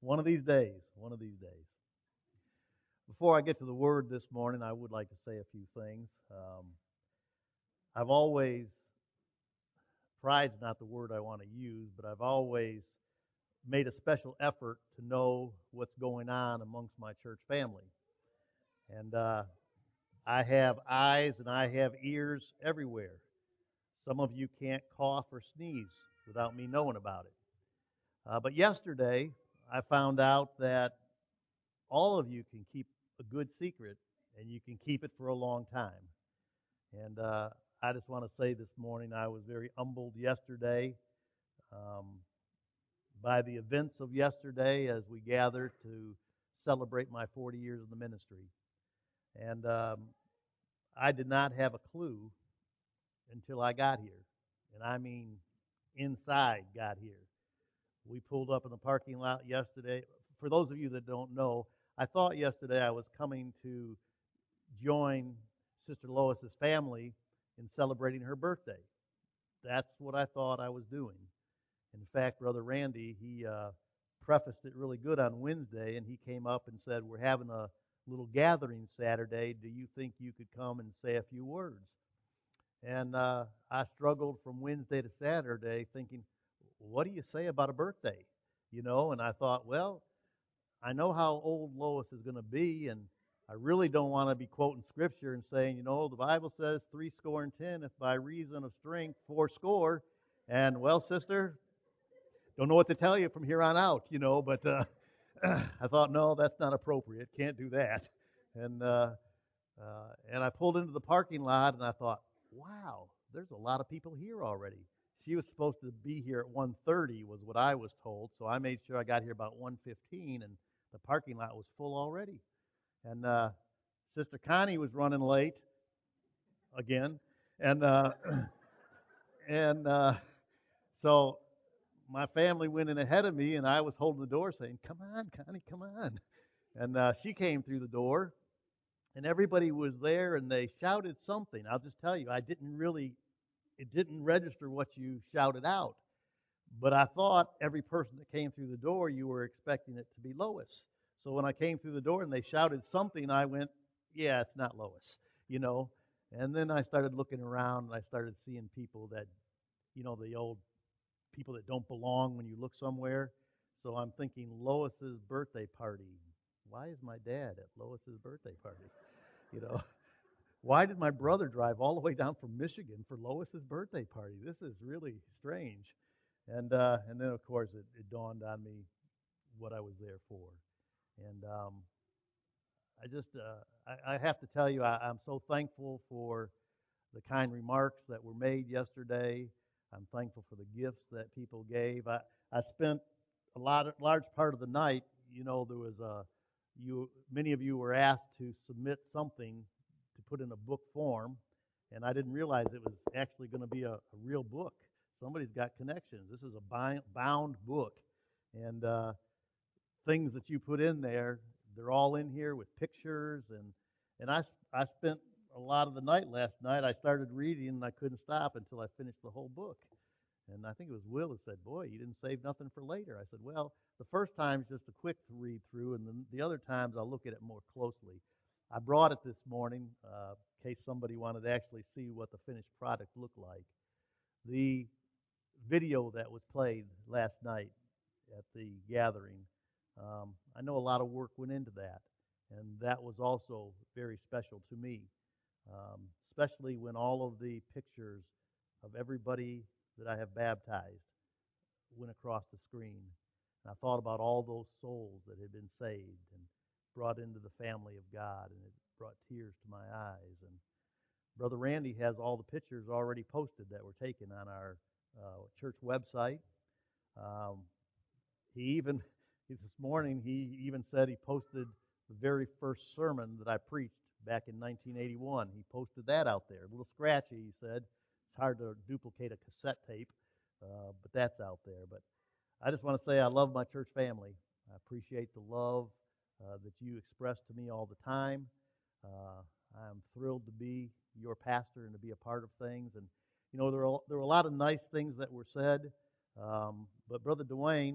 One of these days. One of these days. Before I get to the word this morning, I would like to say a few things. I've always, pride's not the word I want to use, but I've always made a special effort to know what's going on amongst my church family. And I have eyes and I have ears everywhere. Some of you can't cough or sneeze without me knowing about it. But yesterday, I found out that all of you can keep a good secret, and you can keep it for a long time. And I just want to say this morning, I was very humbled yesterday um, by the events of yesterday as we gathered to celebrate my 40 years in the ministry. And I did not have a clue until I got here. And I mean, inside got here. We pulled up in the parking lot yesterday. For those of you that don't know, I thought yesterday I was coming to join Sister Lois's family in celebrating her birthday. That's what I thought I was doing. In fact, Brother Randy, he prefaced it really good on Wednesday, and he came up and said, "We're having a little gathering Saturday. Do you think you could come and say a few words?" And I struggled from Wednesday to Saturday thinking, what do you say about a birthday? And I thought, well, I know how old Lois is going to be, and I really don't want to be quoting scripture and saying, the Bible says 70 if by reason of strength, fourscore. And, well, sister, don't know what to tell you from here on out, but I thought, no, that's not appropriate. Can't do that. And I pulled into the parking lot, and I thought, wow, there's a lot of people here already. She was supposed to be here at 1:30 was what I was told, so I made sure I got here about 1:15, and the parking lot was full already. And Sister Connie was running late again, and and so my family went in ahead of me, and I was holding the door saying, "Come on, Connie, come on." And she came through the door, and everybody was there, and they shouted something. I'll just tell you, it didn't register what you shouted out. But I thought every person that came through the door, you were expecting it to be Lois. So when I came through the door and they shouted something, I went, yeah, it's not Lois, you know. And then I started looking around, and I started seeing people that, the old people that don't belong when you look somewhere. So I'm thinking, Lois's birthday party. Why is my dad at Lois's birthday party? You know, why did my brother drive all the way down from Michigan for Lois's birthday party? This is really strange. And then of course it dawned on me what I was there for. And I have to tell you, I'm so thankful for the kind remarks that were made yesterday. I'm thankful for the gifts that people gave. I spent large part of the night. There was many of you were asked to submit something to put in a book form, and I didn't realize it was actually going to be a real book. Somebody's got connections. This is a bound book, and things that you put in there, they're all in here with pictures, and I spent a lot of the night last night. I started reading, and I couldn't stop until I finished the whole book. And I think it was Will who said, "Boy, you didn't save nothing for later." I said, "Well, the first time is just a quick read through, and then the other times I'll look at it more closely." I brought it this morning in case somebody wanted to actually see what the finished product looked like. The video that was played last night at the gathering, I know a lot of work went into that, and that was also very special to me, especially when all of the pictures of everybody that I have baptized went across the screen. And I thought about all those souls that had been saved and brought into the family of God, and it brought tears to my eyes. And Brother Randy has all the pictures already posted that were taken on our church website. Um, he even, this morning, he even said he posted the very first sermon that I preached back in 1981. He posted that out there. A little scratchy, he said. It's hard to duplicate a cassette tape, but that's out there. But I just want to say I love my church family. I appreciate the love that you express to me all the time. I'm thrilled to be your pastor and to be a part of things. And, there were a lot of nice things that were said. But Brother Dwayne,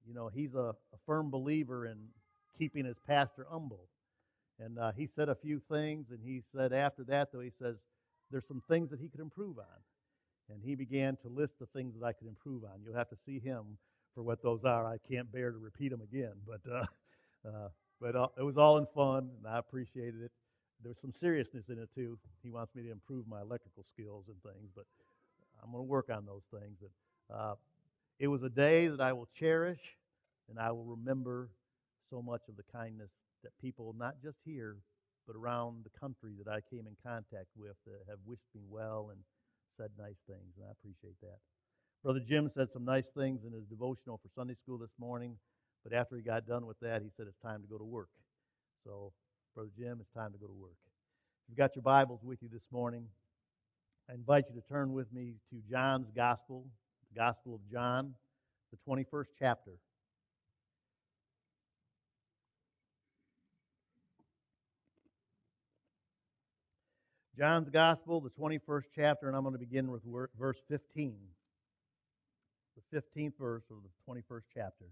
he's a firm believer in keeping his pastor humble. And he said a few things, and he said after that, though, he says there's some things that he could improve on. And he began to list the things that I could improve on. You'll have to see him for what those are. I can't bear to repeat them again, but it was all in fun, and I appreciated it. There was some seriousness in it too. He wants me to improve my electrical skills and things, but I'm going to work on those things. But it was a day that I will cherish, and I will remember so much of the kindness that people, not just here, but around the country that I came in contact with, that have wished me well and said nice things, and I appreciate that. Brother Jim said some nice things in his devotional for Sunday school this morning, but after he got done with that, he said it's time to go to work. So, Brother Jim, it's time to go to work. If you've got your Bibles with you this morning, I invite you to turn with me to John's Gospel, the Gospel of John, the 21st chapter. John's Gospel, the 21st chapter, and I'm going to begin with verse 15. The 15th verse of the 21st chapter.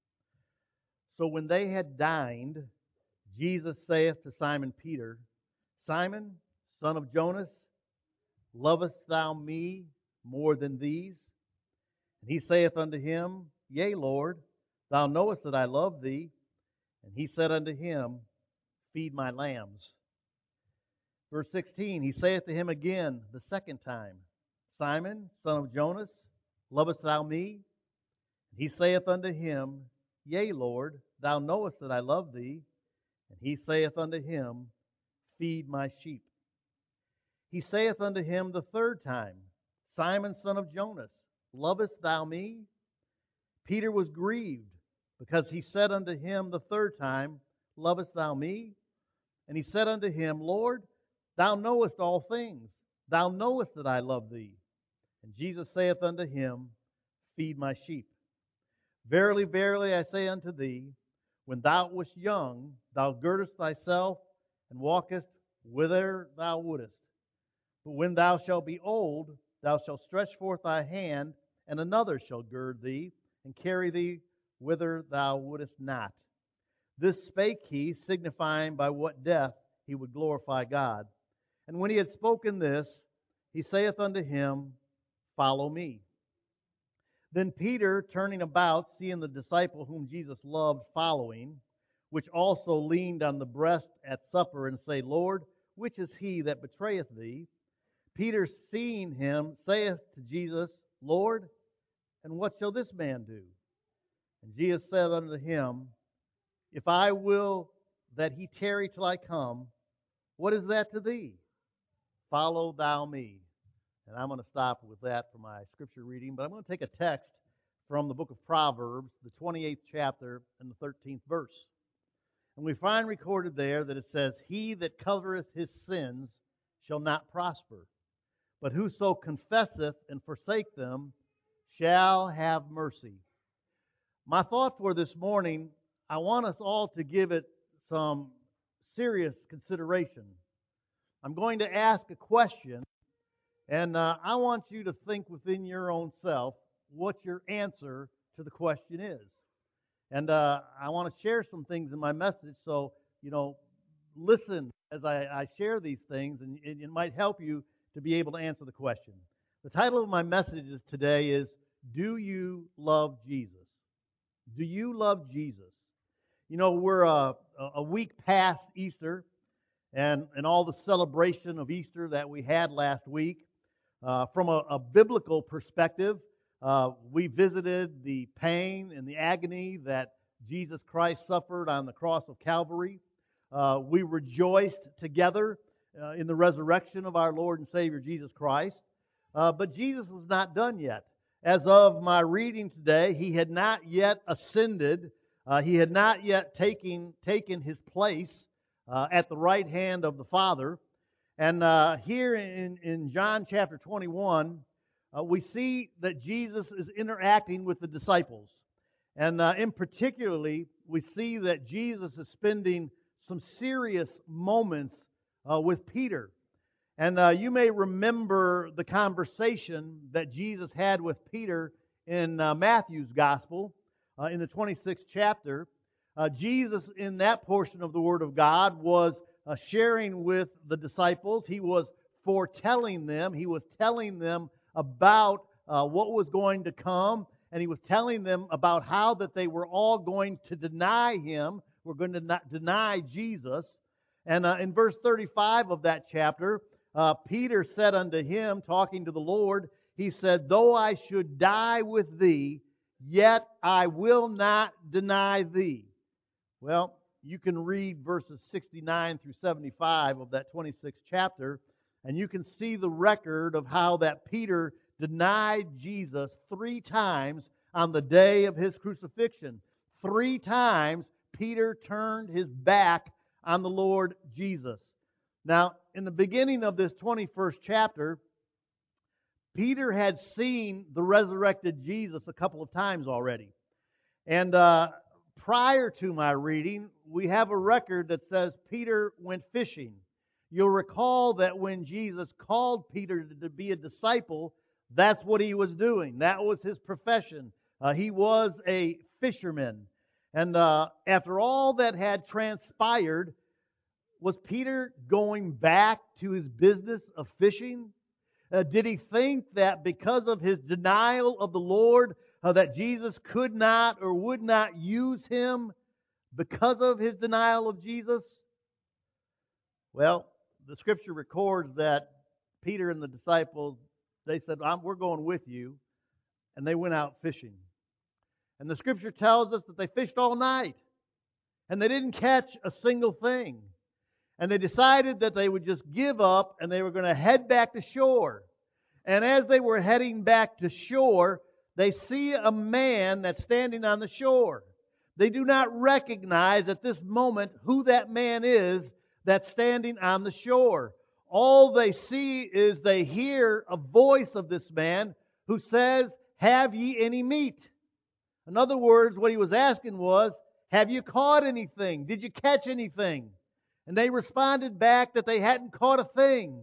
So when they had dined, Jesus saith to Simon Peter, Simon, son of Jonas, lovest thou me more than these? And he saith unto him, Yea, Lord, thou knowest that I love thee. And he said unto him, Feed my lambs. Verse 16, he saith to him again the second time, Simon, son of Jonas, lovest thou me? And he saith unto him, Yea, Lord, thou knowest that I love thee. And he saith unto him, Feed my sheep. He saith unto him the third time, Simon, son of Jonas, lovest thou me? Peter was grieved, because he said unto him the third time, Lovest thou me? And he said unto him, Lord, thou knowest all things. Thou knowest that I love thee. And Jesus saith unto him, Feed my sheep. Verily, verily, I say unto thee, when thou wast young, thou girdest thyself and walkest whither thou wouldest. But when thou shalt be old, thou shalt stretch forth thy hand, and another shall gird thee, and carry thee whither thou wouldest not. This spake he, signifying by what death he would glorify God. And when he had spoken this, he saith unto him, Follow me. Then Peter, turning about, seeing the disciple whom Jesus loved following, which also leaned on the breast at supper, and say, Lord, which is he that betrayeth thee? Peter, seeing him, saith to Jesus, Lord, and what shall this man do? And Jesus said unto him, If I will that he tarry till I come, what is that to thee? Follow thou me. And I'm going to stop with that for my scripture reading, but I'm going to take a text from the book of Proverbs, the 28th chapter and the 13th verse. And we find recorded there that it says, He that covereth his sins shall not prosper, but whoso confesseth and forsake them shall have mercy. My thought for this morning, I want us all to give it some serious consideration. I'm going to ask a question, and I want you to think within your own self what your answer to the question is. And I want to share some things in my message, so, listen as I share these things, and it might help you to be able to answer the question. The title of my message today is, Do You Love Jesus? Do you love Jesus? We're a week past Easter, and all the celebration of Easter that we had last week. From a biblical perspective, we visited the pain and the agony that Jesus Christ suffered on the cross of Calvary. We rejoiced together in the resurrection of our Lord and Savior Jesus Christ. But Jesus was not done yet. As of my reading today, He had not yet ascended. He had not yet taken His place at the right hand of the Father. And here in John chapter 21, we see that Jesus is interacting with the disciples. And in particularly, we see that Jesus is spending some serious moments with Peter. And you may remember the conversation that Jesus had with Peter in Matthew's gospel, in the 26th chapter. Jesus, in that portion of the Word of God, was sharing with the disciples. He was foretelling them. He was telling them about what was going to come, and He was telling them about how that they were all going to deny Him. We're going to deny Jesus. And in verse 35 of that chapter, Peter said unto Him, talking to the Lord, he said, "Though I should die with Thee, yet I will not deny Thee." Well, you can read verses 69 through 75 of that 26th chapter, and you can see the record of how that Peter denied Jesus 3 times on the day of His crucifixion. 3 times Peter turned his back on the Lord Jesus. Now, in the beginning of this 21st chapter, Peter had seen the resurrected Jesus a couple of times already. And prior to my reading, we have a record that says Peter went fishing. You'll recall that when Jesus called Peter to be a disciple, that's what he was doing. That was his profession. He was a fisherman. And after all that had transpired, was Peter going back to his business of fishing? Did he think that because of his denial of the Lord, that Jesus could not or would not use him because of his denial of Jesus? Well, the Scripture records that Peter and the disciples, they said, "We're going with you," and they went out fishing. And the Scripture tells us that they fished all night, and they didn't catch a single thing. And they decided that they would just give up and they were going to head back to shore. And as they were heading back to shore, they see a man that's standing on the shore. They do not recognize at this moment who that man is that's standing on the shore. All they see is they hear a voice of this man who says, "Have ye any meat?" In other words, what he was asking was, "Have you caught anything? Did you catch anything?" And they responded back that they hadn't caught a thing.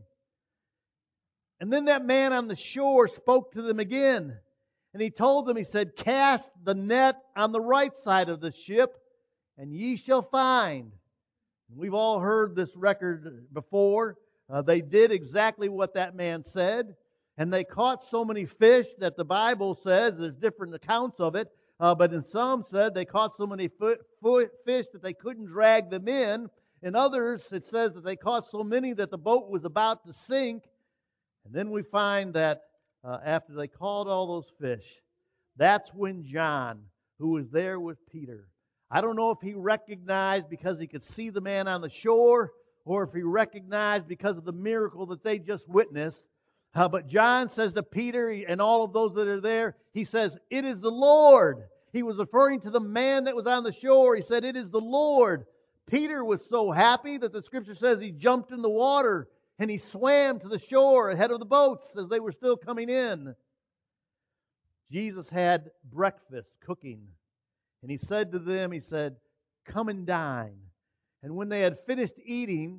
And then that man on the shore spoke to them again. And he told them, he said, "Cast the net on the right side of the ship, and ye shall find." And we've all heard this record before. They did exactly what that man said. And they caught so many fish that the Bible says, there's different accounts of it, but in some said they caught so many fish that they couldn't drag them in. In others, it says that they caught so many that the boat was about to sink. And then we find that after they caught all those fish, that's when John, who was there with Peter, I don't know if he recognized because he could see the man on the shore, or if he recognized because of the miracle that they just witnessed. But John says to Peter and all of those that are there, he says, "It is the Lord." He was referring to the man that was on the shore. He said, "It is the Lord." Peter was so happy that the Scripture says he jumped in the water and he swam to the shore ahead of the boats as they were still coming in. Jesus had breakfast cooking. And he said to them, he said, "Come and dine." And when they had finished eating,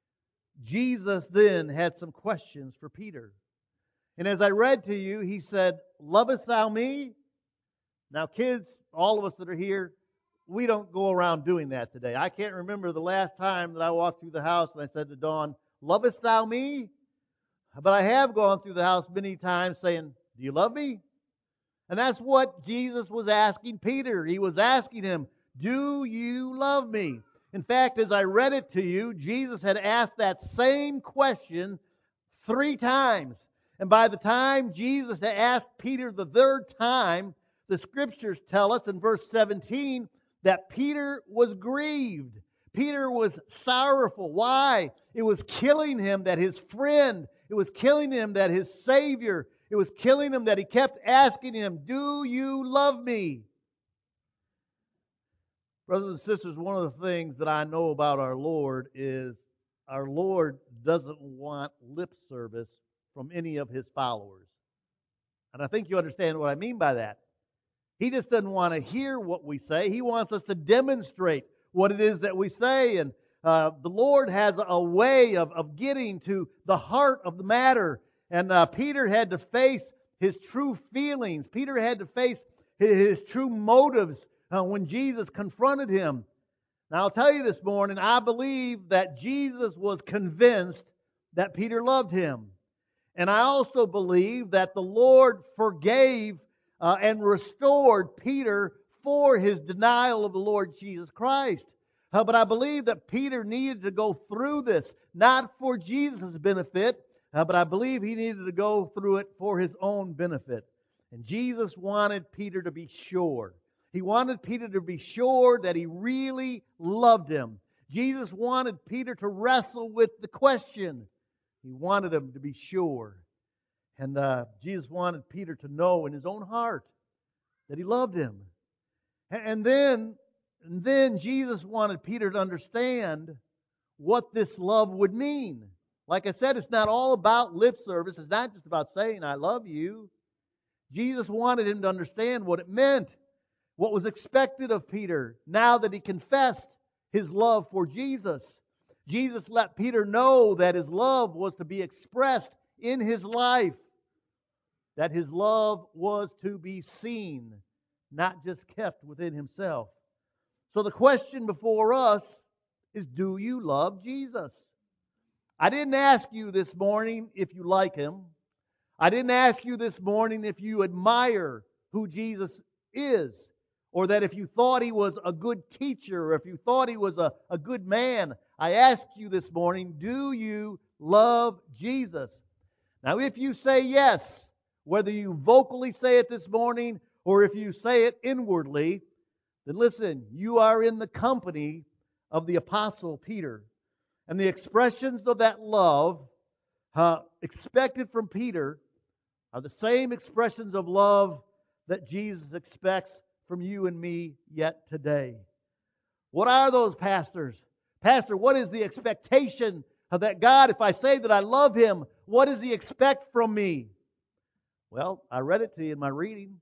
Jesus then had some questions for Peter. And as I read to you, he said, "Lovest thou me?" Now kids, all of us that are here, we don't go around doing that today. I can't remember the last time that I walked through the house and I said to Dawn, "Lovest thou me?" But I have gone through the house many times saying, "Do you love me?" And that's what Jesus was asking Peter. He was asking him, "Do you love me?" In fact, as I read it to you, Jesus had asked that same question 3 times. And by the time Jesus had asked Peter the 3rd time, the Scriptures tell us in verse 17 that Peter was grieved. Peter was sorrowful. Why? It was killing him that his friend, it was killing him that his Savior, it was killing him that he kept asking him, "Do you love me?" Brothers and sisters, one of the things that I know about our Lord is our Lord doesn't want lip service from any of His followers. And I think you understand what I mean by that. He just doesn't want to hear what we say. He wants us to demonstrate what it is that we say. And the Lord has a way of getting to the heart of the matter. And Peter had to face his true feelings. Peter had to face his true motives when Jesus confronted him. Now, I'll tell you this morning, I believe that Jesus was convinced that Peter loved him. And I also believe that the Lord forgave and restored Peter for his denial of the Lord Jesus Christ. But I believe that Peter needed to go through this, not for Jesus' benefit, but I believe he needed to go through it for his own benefit. And Jesus wanted Peter to be sure. He wanted Peter to be sure that he really loved him. Jesus wanted Peter to wrestle with the question. He wanted him to be sure. And Jesus wanted Peter to know in his own heart that he loved him. And then Jesus wanted Peter to understand what this love would mean. Like I said, it's not all about lip service. It's not just about saying, I love you. Jesus wanted him to understand what it meant, what was expected of Peter now that he confessed his love for Jesus. Jesus let Peter know that his love was to be expressed in his life, that his love was to be seen, not just kept within himself. So the question before us is, do you love Jesus? I didn't ask you this morning if you like him. I didn't ask you this morning if you admire who Jesus is, or that if you thought he was a good teacher, or if you thought he was a good man. I asked you this morning, do you love Jesus? Now, if you say yes, whether you vocally say it this morning or if you say it inwardly, then listen, you are in the company of the Apostle Peter. And the expressions of that love expected from Peter are the same expressions of love that Jesus expects from you and me yet today. What are those, pastors? Pastor, what is the expectation of that God? If I say that I love Him, what does He expect from me? Well, I read it to you in my reading.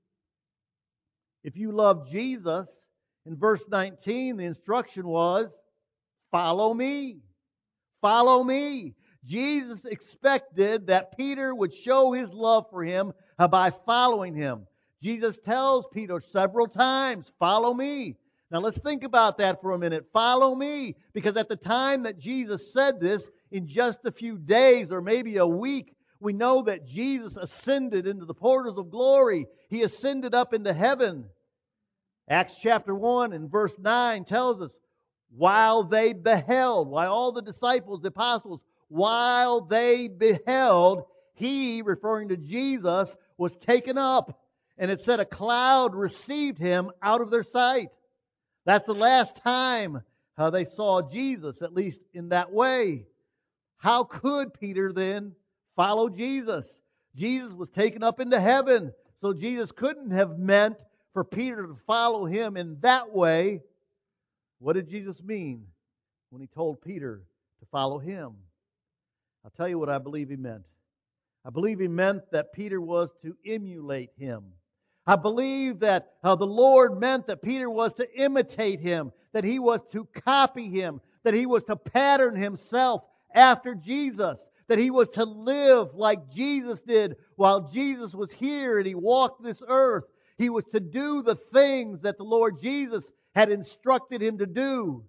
If you love Jesus, in verse 19, the instruction was, follow me. Follow me. Jesus expected that Peter would show his love for him by following him. Jesus tells Peter several times, follow me. Now let's think about that for a minute. Follow me. Because at the time that Jesus said this, in just a few days or maybe a week, we know that Jesus ascended into the portals of glory. He ascended up into heaven. Acts chapter 1 and verse 9 tells us, while they beheld, while all the disciples, the apostles, while they beheld, He, referring to Jesus, was taken up. And it said a cloud received Him out of their sight. That's the last time they saw Jesus, at least in that way. How could Peter then follow Jesus? Jesus was taken up into heaven. So Jesus couldn't have meant for Peter to follow Him in that way. What did Jesus mean when He told Peter to follow Him? I'll tell you what I believe He meant. I believe He meant that Peter was to emulate Him. I believe that the Lord meant that Peter was to imitate Him, that he was to copy Him, that he was to pattern himself after Jesus, that he was to live like Jesus did while Jesus was here and He walked this earth. He was to do the things that the Lord Jesus had instructed him to do.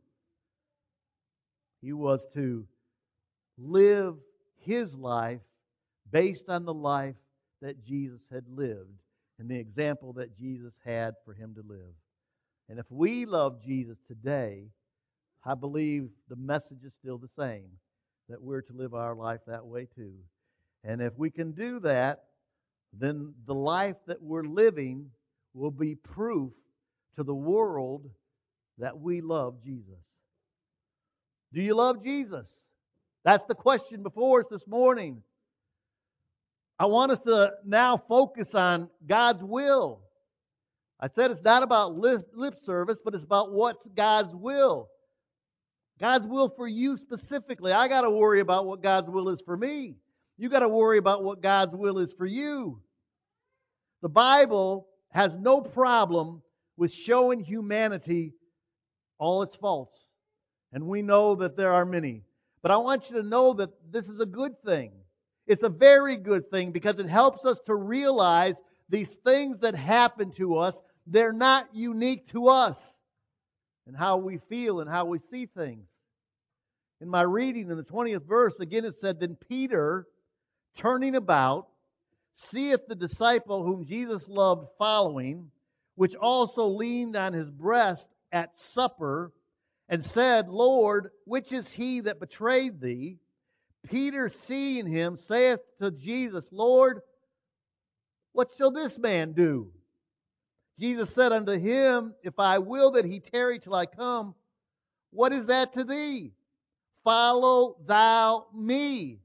He was to live his life based on the life that Jesus had lived and the example that Jesus had for him to live. And if we love Jesus today, I believe the message is still the same, that we're to live our life that way too. And if we can do that, then the life that we're living will be proof to the world that we love Jesus. Do you love Jesus? That's the question before us this morning. I want us to now focus on God's will. I said it's not about lip service, but it's about what's God's will. God's will for you specifically. I got to worry about what God's will is for me. You got to worry about what God's will is for you. The Bible has no problem with showing humanity all its faults. And we know that there are many. But I want you to know that this is a good thing. It's a very good thing because it helps us to realize these things that happen to us, they're not unique to us and how we feel and how we see things. In my reading in the 20th verse, again it said, Then Peter, turning about, seeth the disciple whom Jesus loved following, which also leaned on his breast at supper, and said, Lord, which is he that betrayed thee? Peter, seeing him, saith to Jesus, Lord, what shall this man do? Jesus said unto him, If I will that he tarry till I come, what is that to thee? Follow thou me.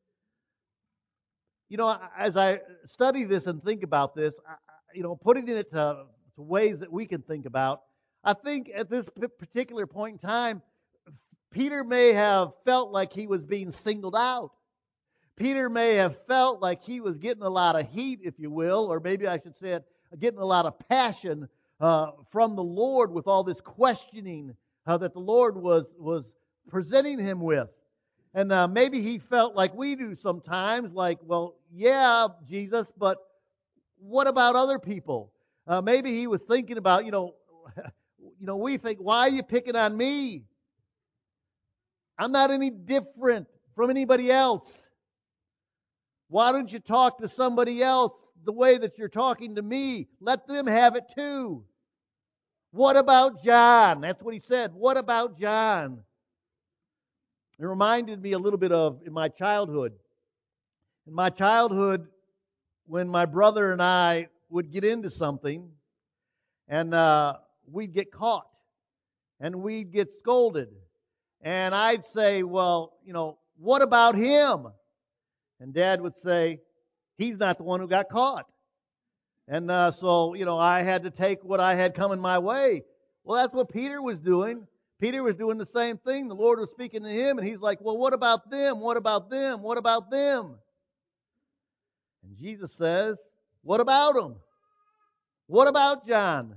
You know, as I study this and think about this, putting it to ways that we can think about, I think at this particular point in time, Peter may have felt like he was being singled out. Peter may have felt like he was getting a lot of heat, if you will, or maybe I should say it, getting a lot of passion from the Lord with all this questioning that the Lord was presenting him with. And maybe he felt like we do sometimes, like, well, yeah, Jesus, but what about other people? Maybe he was thinking about, we think, why are you picking on me? I'm not any different from anybody else. Why don't you talk to somebody else the way that you're talking to me? Let them have it too. What about John? That's what he said. What about John? It reminded me a little bit of in my childhood. In my childhood, when my brother and I would get into something, and we'd get caught, and we'd get scolded, and I'd say, well, what about him? And Dad would say, he's not the one who got caught. And so, I had to take what I had coming my way. Well, that's what Peter was doing. Peter was doing the same thing. The Lord was speaking to him, and he's like, well, what about them? What about them? What about them? And Jesus says, what about them? What about John?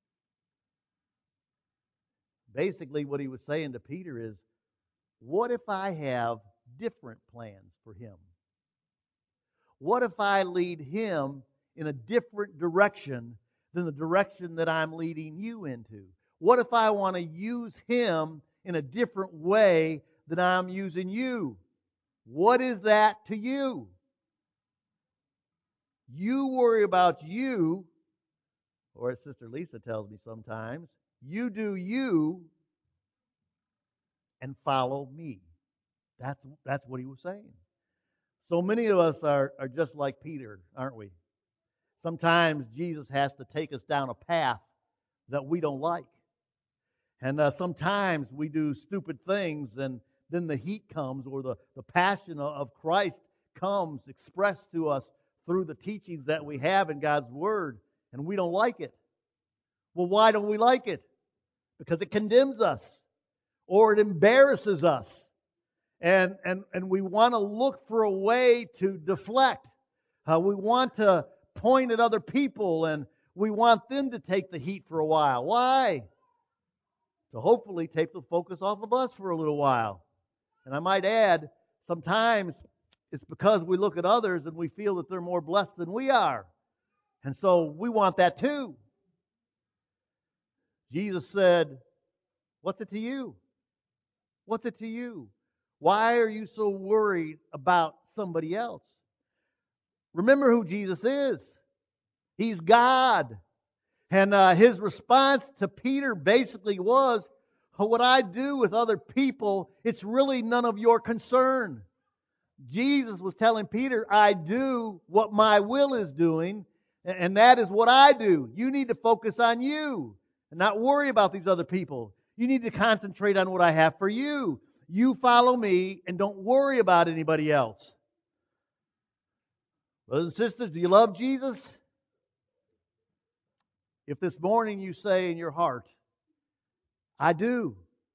Basically, what he was saying to Peter is, what if I have different plans for him? What if I lead him in a different direction than the direction that I'm leading you into? What if I want to use him in a different way than I'm using you? What is that to you? You worry about you, or as Sister Lisa tells me sometimes, you do you and follow me. That's what he was saying. So many of us are just like Peter, aren't we? Sometimes Jesus has to take us down a path that we don't like. And sometimes we do stupid things, and then the heat comes, or the passion of Christ comes expressed to us through the teachings that we have in God's Word, and we don't like it. Well, why don't we like it? Because it condemns us, or it embarrasses us. And we want to look for a way to deflect. We want to point at other people, and we want them to take the heat for a while. Why? To hopefully take the focus off of us for a little while. And I might add, sometimes it's because we look at others and we feel that they're more blessed than we are. And so we want that too. Jesus said, what's it to you? What's it to you? Why are you so worried about somebody else? Remember who Jesus is. He's God. And his response to Peter basically was, what I do with other people, it's really none of your concern. Jesus was telling Peter, I do what my will is doing, and that is what I do. You need to focus on you and not worry about these other people. You need to concentrate on what I have for you. You follow me and don't worry about anybody else. Brothers and sisters, do you love Jesus? If this morning you say in your heart, I do,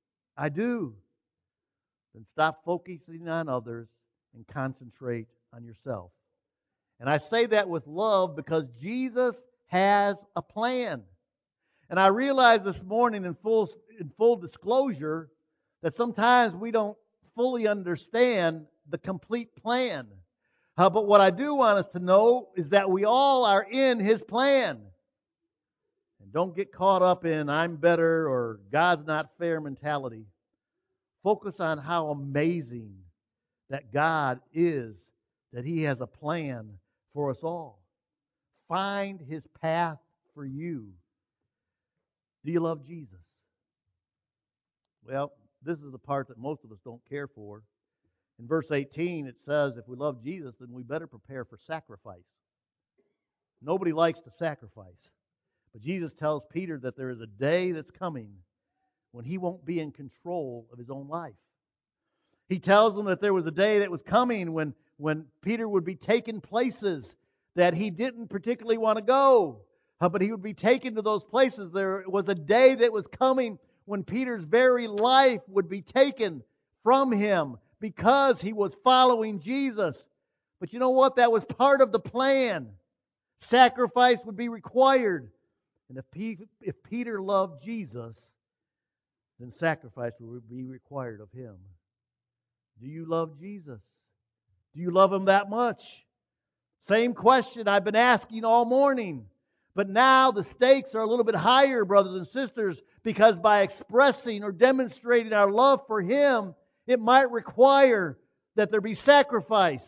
then stop focusing on others and concentrate on yourself. And I say that with love because Jesus has a plan. And I realize this morning in full disclosure that sometimes we don't fully understand the complete plan. But what I do want us to know is that we all are in His plan. And Don't get caught up in I'm better or God's not fair mentality. Focus on how amazing that God is, that He has a plan for us all. Find His path for you. Do you love Jesus? Well, this is the part that most of us don't care for. In verse 18, it says, if we love Jesus, then we better prepare for sacrifice. Nobody likes to sacrifice. But Jesus tells Peter that there is a day that's coming when he won't be in control of his own life. He tells them that there was a day that was coming when Peter would be taken places that he didn't particularly want to go. But he would be taken to those places. There was a day that was coming when Peter's very life would be taken from him because he was following Jesus. But you know what? That was part of the plan. Sacrifice would be required. And if Peter loved Jesus, then sacrifice would be required of him. Do you love Jesus? Do you love Him that much? Same question I've been asking all morning. But now the stakes are a little bit higher, brothers and sisters, because by expressing or demonstrating our love for Him, it might require that there be sacrifice.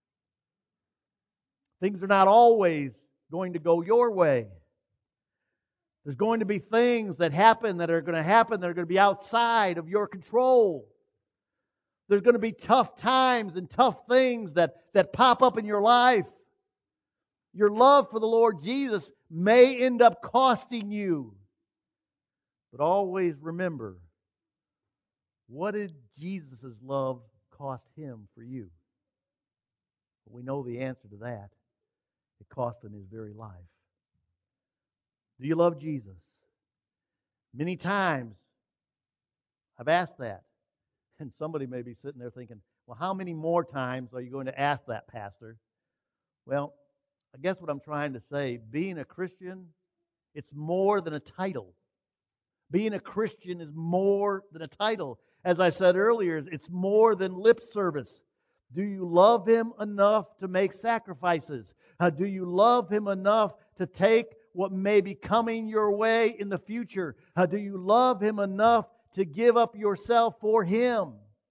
Things are not always going to go your way. There's going to be things that happen that are going to be outside of your control. There's going to be tough times and tough things that pop up in your life. Your love for the Lord Jesus may end up costing you. But always remember, what did Jesus' love cost Him for you? We know the answer to that. It cost Him His very life. Do you love Jesus? Many times I've asked that. And somebody may be sitting there thinking, well, how many more times are you going to ask that, Pastor? Well, I guess what I'm trying to say, being a Christian, it's more than a title. Being a Christian is more than a title. As I said earlier, it's more than lip service. Do you love Him enough to make sacrifices? Do you love Him enough to take what may be coming your way in the future? Do you love Him enough to give up yourself for Him?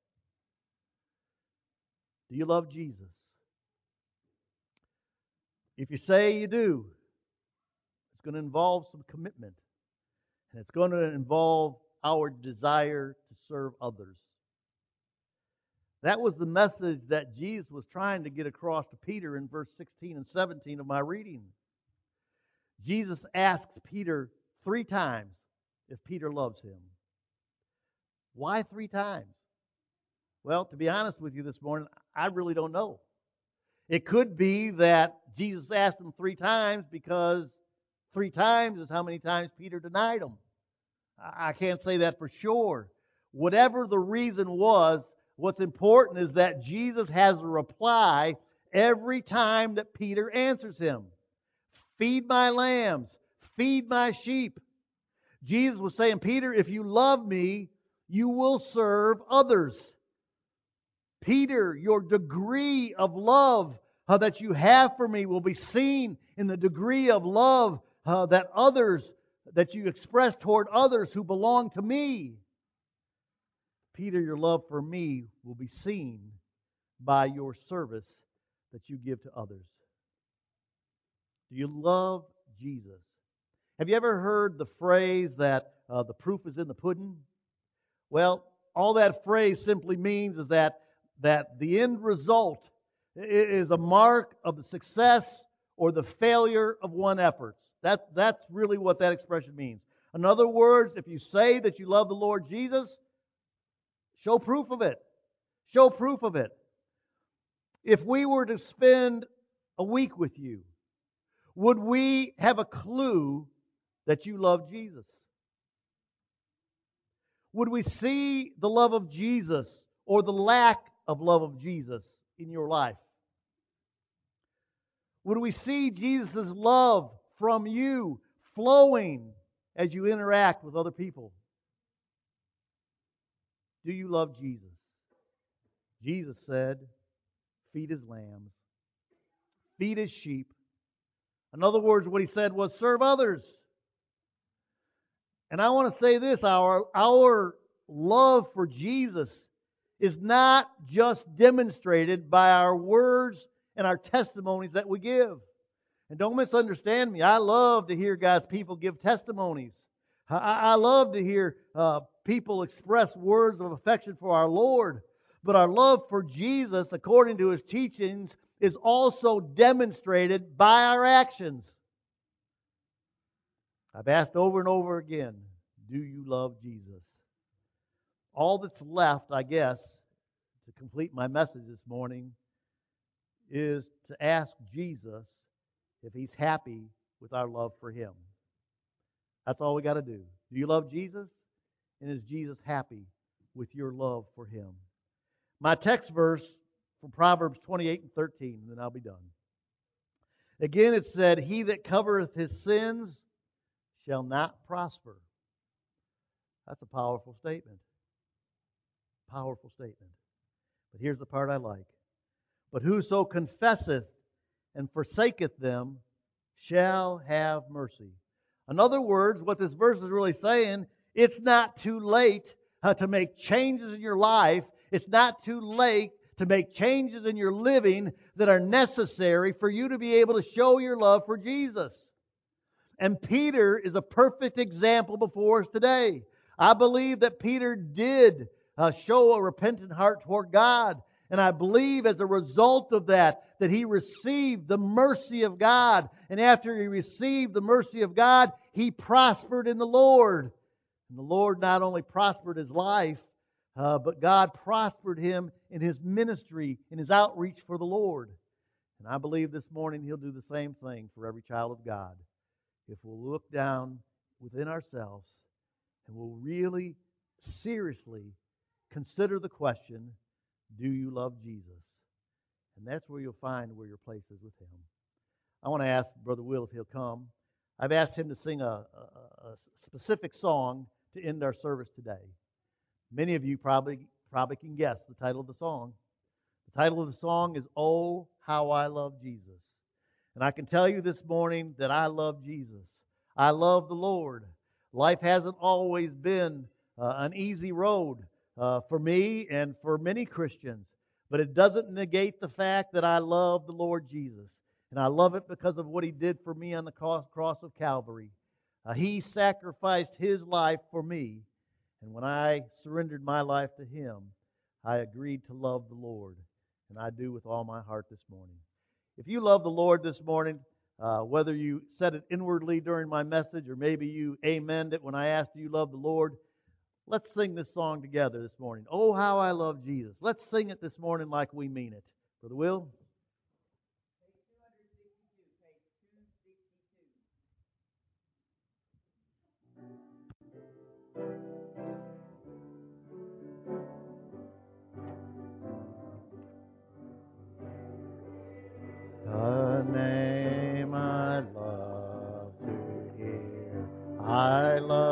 Do you love Jesus? If you say you do, it's going to involve some commitment. And it's going to involve our desire to serve others. That was the message that Jesus was trying to get across to Peter in verse 16 and 17 of my reading. Jesus asks Peter 3 times if Peter loves him. Why 3 times? Well, to be honest with you this morning, I really don't know. It could be that Jesus asked him 3 times because 3 times is how many times Peter denied him. I can't say that for sure. Whatever the reason was, what's important is that Jesus has a reply every time that Peter answers him. Feed my lambs. Feed my sheep. Jesus was saying, Peter, if you love me, you will serve others. Peter, your degree of love that you have for me will be seen in the degree of love that you express toward others who belong to me. Peter, your love for me will be seen by your service that you give to others. Do you love Jesus? Have you ever heard the phrase that the proof is in the pudding? Well, all that phrase simply means is that the end result is a mark of the success or the failure of one effort. That's really what that expression means. In other words, if you say that you love the Lord Jesus, show proof of it. Show proof of it. If we were to spend a week with you, would we have a clue that you love Jesus? Would we see the love of Jesus or the lack of love of Jesus in your life? Would we see Jesus' love from you flowing as you interact with other people? Do you love Jesus? Jesus said, feed His lambs, feed His sheep. In other words, what He said was serve others. And I want to say this, our love for Jesus is not just demonstrated by our words and our testimonies that we give. And don't misunderstand me. I love to hear God's people give testimonies. I love to hear people express words of affection for our Lord. But our love for Jesus, according to His teachings, is also demonstrated by our actions. I've asked over and over again, do you love Jesus? All that's left, I guess, to complete my message this morning is to ask Jesus if He's happy with our love for Him. That's all we got to do. Do you love Jesus? And is Jesus happy with your love for Him? My text verse from Proverbs 28 and 13, and then I'll be done. Again, it said, He that covereth his sins shall not prosper. That's a powerful statement. Powerful statement. But here's the part I like. But whoso confesseth and forsaketh them shall have mercy. In other words, what this verse is really saying, it's not too late to make changes in your life. It's not too late to make changes in your living that are necessary for you to be able to show your love for Jesus. And Peter is a perfect example before us today. I believe that Peter did show a repentant heart toward God. And I believe as a result of that he received the mercy of God. And after he received the mercy of God, he prospered in the Lord. And the Lord not only prospered his life, but God prospered him in his ministry, in his outreach for the Lord. And I believe this morning He'll do the same thing for every child of God. If we'll look down within ourselves and we'll really seriously consider the question, do you love Jesus? And that's where you'll find where your place is with Him. I want to ask Brother Will if he'll come. I've asked him to sing a specific song to end our service today. Many of you probably can guess the title of the song. The title of the song is Oh, How I Love Jesus. And I can tell you this morning that I love Jesus. I love the Lord. Life hasn't always been an easy road for me and for many Christians. But it doesn't negate the fact that I love the Lord Jesus. And I love it because of what He did for me on the cross of Calvary. He sacrificed His life for me. And when I surrendered my life to Him, I agreed to love the Lord. And I do with all my heart this morning. If you love the Lord this morning, whether you said it inwardly during my message or maybe you amened it when I asked you love the Lord, let's sing this song together this morning. Oh, how I love Jesus. Let's sing it this morning like we mean it. Brother Will? A name I love to hear. I love